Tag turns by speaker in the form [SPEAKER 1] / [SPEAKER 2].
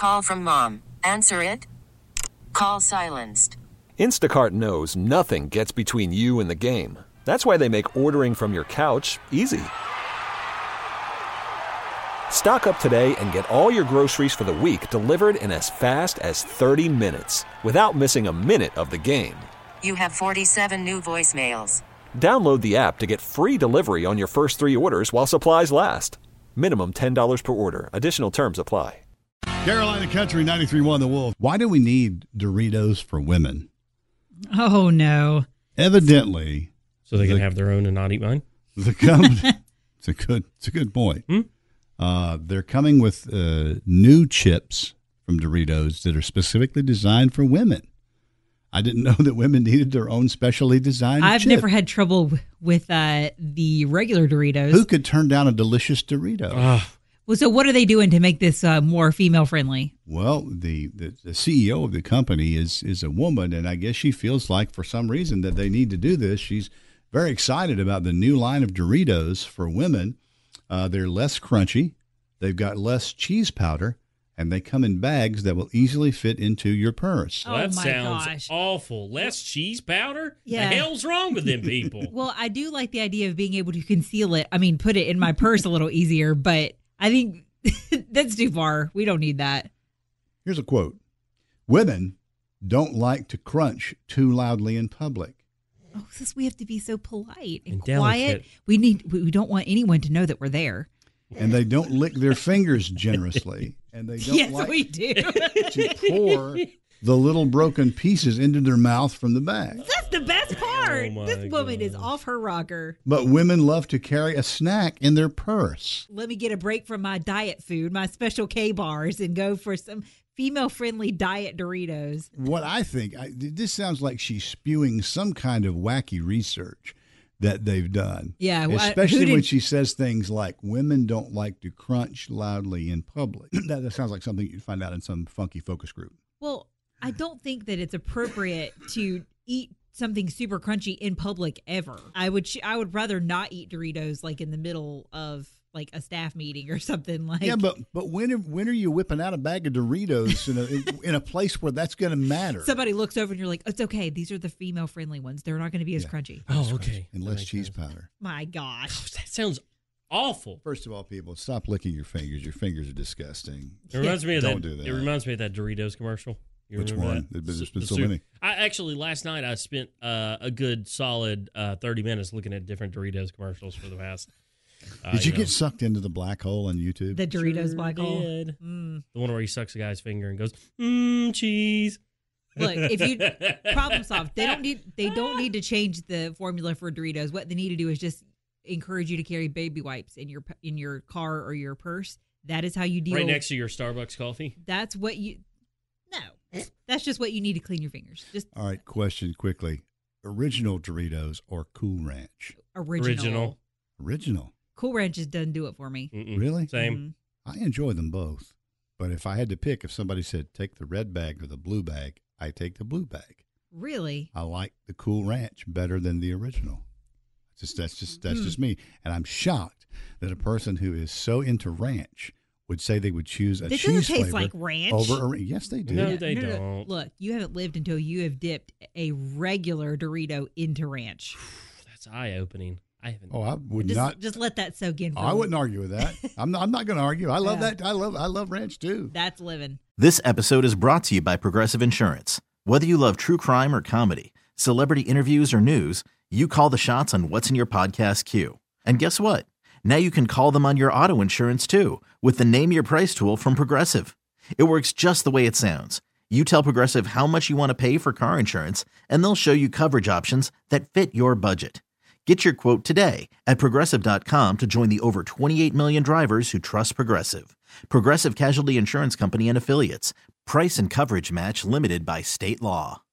[SPEAKER 1] Call from mom. Answer it. Call silenced.
[SPEAKER 2] Instacart knows nothing gets between you and the game. That's why they make ordering from your couch easy. Stock up today and get all your groceries for the week delivered in as fast as 30 minutes without missing a minute of the game.
[SPEAKER 1] You have 47 new voicemails.
[SPEAKER 2] Download the app to get free delivery on your first 3 orders while supplies last. Minimum $10 per order. Additional terms apply.
[SPEAKER 3] Carolina Country 93.1 The Wolf. Why do we need Doritos for women?
[SPEAKER 4] Oh, no.
[SPEAKER 3] Evidently.
[SPEAKER 5] So they can have their own and not eat mine?
[SPEAKER 3] The company. It's a good point. They're coming with new chips from Doritos that are specifically designed for women. I didn't know that women needed their own specially designed
[SPEAKER 4] I've
[SPEAKER 3] chip.
[SPEAKER 4] never had trouble with the regular Doritos.
[SPEAKER 3] Who could turn down a delicious Dorito?
[SPEAKER 4] Well, so what are they doing to make this more female friendly?
[SPEAKER 3] Well, the CEO of the company is a woman, and I guess she feels like for some reason that they need to do this. She's very excited about the new line of Doritos for women. They're less crunchy. They've got less cheese powder. And they come in bags that will easily fit into your purse.
[SPEAKER 5] Well, that
[SPEAKER 4] my
[SPEAKER 5] sounds
[SPEAKER 4] gosh.
[SPEAKER 5] awful. Less cheese powder?
[SPEAKER 4] Yeah.
[SPEAKER 5] The hell's wrong with them people?
[SPEAKER 4] Well, I do like the idea of being able to conceal it. I mean, put it in my purse a little easier, but I think that's too far. We don't need that.
[SPEAKER 3] Here's a quote. Women don't like to crunch too loudly in public.
[SPEAKER 4] Oh, since we have to be so polite and
[SPEAKER 5] And
[SPEAKER 4] quiet,
[SPEAKER 5] delicate.
[SPEAKER 4] we don't want anyone to know that we're there.
[SPEAKER 3] And they don't lick their fingers generously. And they don't
[SPEAKER 4] Yes,
[SPEAKER 3] like
[SPEAKER 4] we do.
[SPEAKER 3] to pour the little broken pieces into their mouth from the bag.
[SPEAKER 4] That's the best part.
[SPEAKER 5] Oh, my
[SPEAKER 4] This woman is
[SPEAKER 5] God.
[SPEAKER 4] off her rocker.
[SPEAKER 3] But women love to carry a snack in their purse.
[SPEAKER 4] Let me get a break from my diet food, my special K bars, and go for some female-friendly diet Doritos.
[SPEAKER 3] What I think, this sounds like she's spewing some kind of wacky research that they've done.
[SPEAKER 4] Yeah, well,
[SPEAKER 3] especially when she says things like women don't like to crunch loudly in public. That sounds like something you'd find out in some funky focus group.
[SPEAKER 4] Well, I don't think that it's appropriate to eat something super crunchy in public ever. I would rather not eat Doritos like in the middle of like a staff meeting or something like.
[SPEAKER 3] Yeah, but when are you whipping out a bag of Doritos in a place where that's going to matter?
[SPEAKER 4] Somebody looks over and you're like, it's okay. These are the female friendly ones. They're not going to be as crunchy.
[SPEAKER 5] Oh, okay.
[SPEAKER 3] And
[SPEAKER 5] That
[SPEAKER 3] less
[SPEAKER 5] makes
[SPEAKER 3] cheese
[SPEAKER 5] sense.
[SPEAKER 3] powder.
[SPEAKER 4] My gosh.
[SPEAKER 5] That sounds awful.
[SPEAKER 3] First of all, people, stop licking your fingers. Your fingers are disgusting.
[SPEAKER 5] It reminds me of
[SPEAKER 3] Don't do that.
[SPEAKER 5] It reminds me of that Doritos commercial. You
[SPEAKER 3] Which
[SPEAKER 5] remember
[SPEAKER 3] one?
[SPEAKER 5] that?
[SPEAKER 3] There's been
[SPEAKER 5] The
[SPEAKER 3] so
[SPEAKER 5] soup.
[SPEAKER 3] many.
[SPEAKER 5] I actually last night I spent a good solid 30 minutes looking at different Doritos commercials for the past.
[SPEAKER 3] Did you get sucked into the black hole on YouTube?
[SPEAKER 4] The Doritos black hole.
[SPEAKER 5] did.
[SPEAKER 4] Mm.
[SPEAKER 5] The one where he sucks a guy's finger and goes, cheese.
[SPEAKER 4] Look, if you problem solved, they don't need to change the formula for Doritos. What they need to do is just encourage you to carry baby wipes in your car or your purse. That is how you deal.
[SPEAKER 5] Right next to your Starbucks coffee.
[SPEAKER 4] That's what you. No, that's just what you need to clean your fingers. Just
[SPEAKER 3] All right, question quickly. Original Doritos or Cool Ranch?
[SPEAKER 4] original.
[SPEAKER 3] Original.
[SPEAKER 4] Cool Ranch just doesn't do it for me.
[SPEAKER 5] Mm-mm.
[SPEAKER 3] Really?
[SPEAKER 5] Same.
[SPEAKER 4] Mhm.
[SPEAKER 3] I enjoy them both. But if I had to pick, if somebody said take the red bag or the blue bag, I take the blue bag.
[SPEAKER 4] Really?
[SPEAKER 3] I like the Cool Ranch better than the original. That's just me. And I'm shocked that a person who is so into ranch would say they would choose a
[SPEAKER 4] This
[SPEAKER 3] cheese
[SPEAKER 4] doesn't taste
[SPEAKER 3] flavor
[SPEAKER 4] like ranch.
[SPEAKER 3] over yes, they do.
[SPEAKER 5] No, they don't.
[SPEAKER 4] Look, you haven't lived until you have dipped a regular Dorito into ranch.
[SPEAKER 5] That's eye-opening. I haven't.
[SPEAKER 3] Oh, I would not.
[SPEAKER 4] Just let that soak in. For
[SPEAKER 3] I
[SPEAKER 4] a
[SPEAKER 3] wouldn't argue with that. I'm not going to argue. I love
[SPEAKER 4] Yeah.
[SPEAKER 3] that. I love ranch too.
[SPEAKER 4] That's living.
[SPEAKER 6] This episode is brought to you by Progressive Insurance. Whether you love true crime or comedy, celebrity interviews or news, you call the shots on what's in your podcast queue. And guess what? Now you can call them on your auto insurance too with the Name Your Price tool from Progressive. It works just the way it sounds. You tell Progressive how much you want to pay for car insurance, and they'll show you coverage options that fit your budget. Get your quote today at Progressive.com to join the over 28 million drivers who trust Progressive. Progressive Casualty Insurance Company and Affiliates. Price and coverage match limited by state law.